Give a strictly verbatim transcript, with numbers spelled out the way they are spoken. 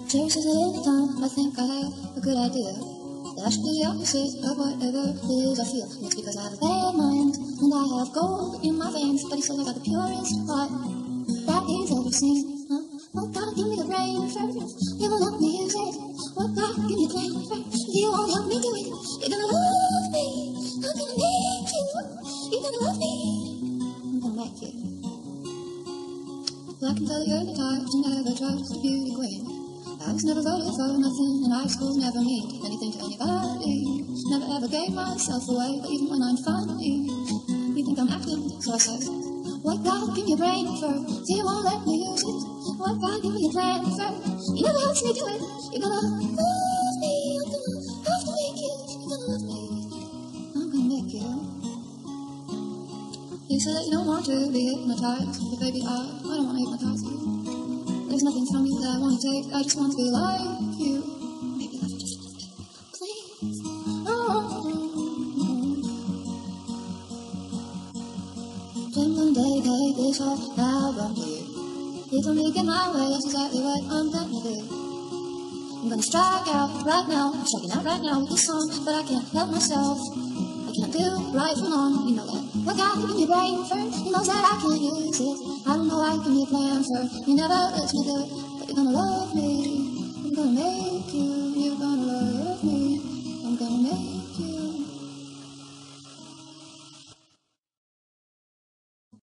Cherish is a little time, I think I have a good idea that I should do the opposite of whatever it is I feel. And it's because I have a bad mind, and I have gold in my veins, but he says I got the purest heart that he's ever seen. Huh? Oh God, give me the brain first, you won't help me use it. Oh God, give me the brain first, you won't help me do it. You're gonna love me, I'm gonna make you. You're gonna love me, I'm gonna make you. Well, I can tell that you're the type to never trust a beauty queen. I was never voted for nothing, and high schools never mean anything to anybody. Never ever gave myself away, but even when I'm funny, you think I'm acting, so I say, what God, give me your brain first, you won't let me use it. What God, give me your brain first, you never helps me do it. You're gonna love me, I'm gonna have to make you. You're gonna love me, I'm gonna make you. You say that you don't want to be hypnotized, but baby, I, I don't want to hypnotize you. There's nothing from you that I want to take, I just want to be like you. Maybe love just a little bit, please. Oh. Then one day, take this whole album here. You told me to get my way, that's exactly what I'm gonna do. I'm gonna strike out right now, I'm striking out right now with this song, but I can't help myself. I can't do right from wrong, you know that. What God, give me your brain first, he knows that I can't use it. I don't know why you give me a plan first, you never let me do it. But you're gonna love me, I'm gonna make you.